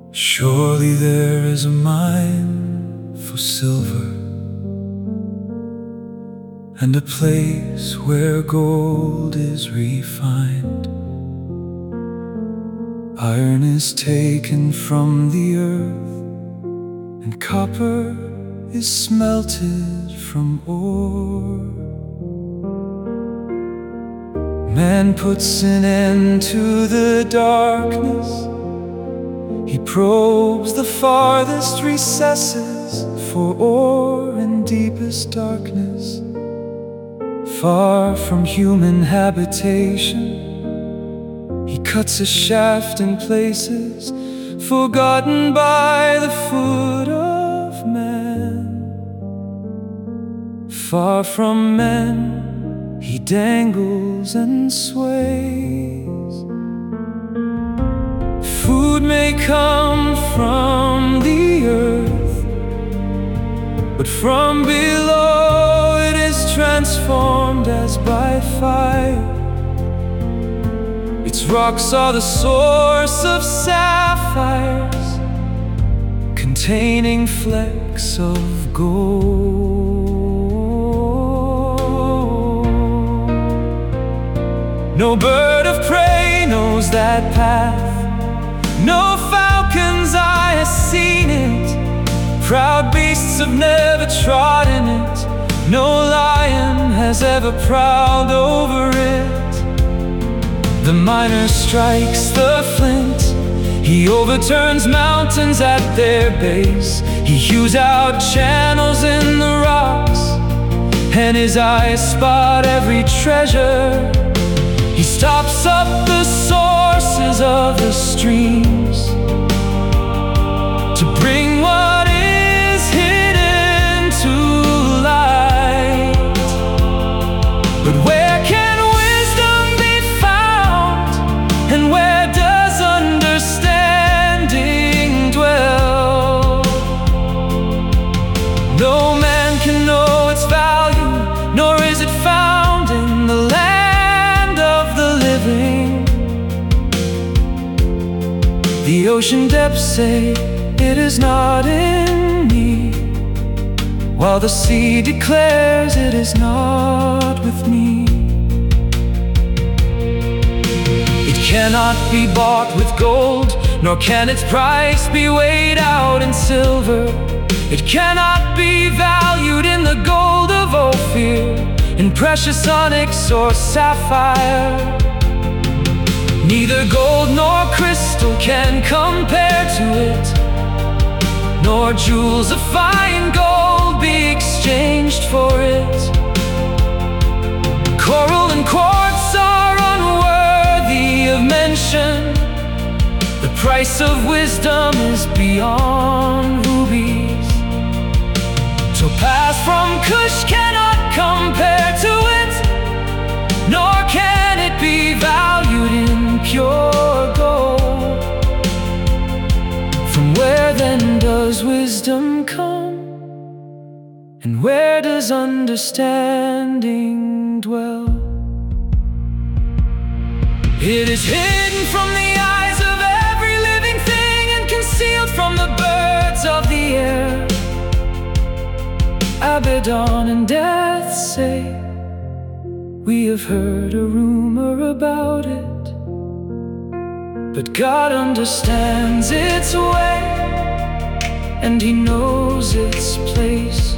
Surely there is a mine for silver, and a place where gold is refined. Iron is taken from the earth, and copper is smelted from ore. Man puts an end to the darkness. He probes the farthest recesses for ore in deepest darkness. Far from human habitation, he cuts a shaft in places forgotten by the foot of man. Far from men, he dangles and sways. Food may come from the earth, but from below it is transformed as by fire. Its rocks are the source of sapphires, containing flecks of gold. No bird of prey knows that path, no falcon's eye has seen it. Proud beasts have never trodden it, no lion has ever prowled over it. The miner strikes the flint, he overturns mountains at their base. He hews out channels in the rocks, and his eyes spot every treasure. He stops up the sources of the streams to bring what is hidden to light. But where can wisdom be found, and where does understanding dwell? No man can know its value, nor is it found in the land of the living. The ocean depths say it is not in me, while the sea declares it is not with me. It cannot be bought with gold, nor can its price be weighed out in silver. It cannot be valued in the gold of Ophir, in precious onyx or sapphire. Neither gold nor crystal can compare to it, nor jewels of fine gold be exchanged for it. Coral and quartz are unworthy of mention. The price of wisdom is beyond rubies. Topaz from Cush cannot compare to it, nor can it be valued in pure gold. From where then does wisdom come, and where does understanding dwell? It is hidden from the eyes of every living thing, and concealed from the birds of the air. Abaddon and Death say, we have heard a rumor about it, but God understands its way, and He knows its place.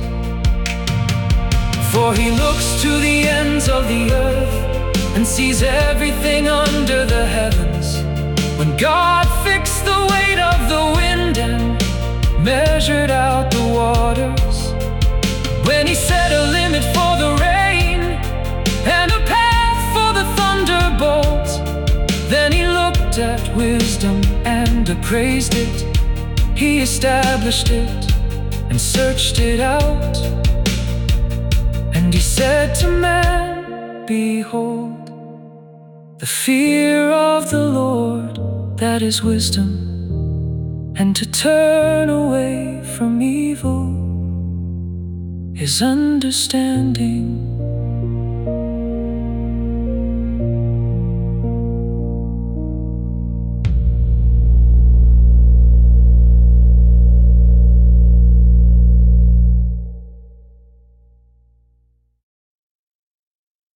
For He looks to the ends of the earth, and sees everything under the heavens. When God fixed the weight of the wind and measured out the waters, when He set a limit for the rain and a path for the thunderbolt, then He looked at wisdom and appraised it. He established it and searched it out. And He said to man, behold, the fear of the Lord, that is wisdom, and to turn away from evil is understanding.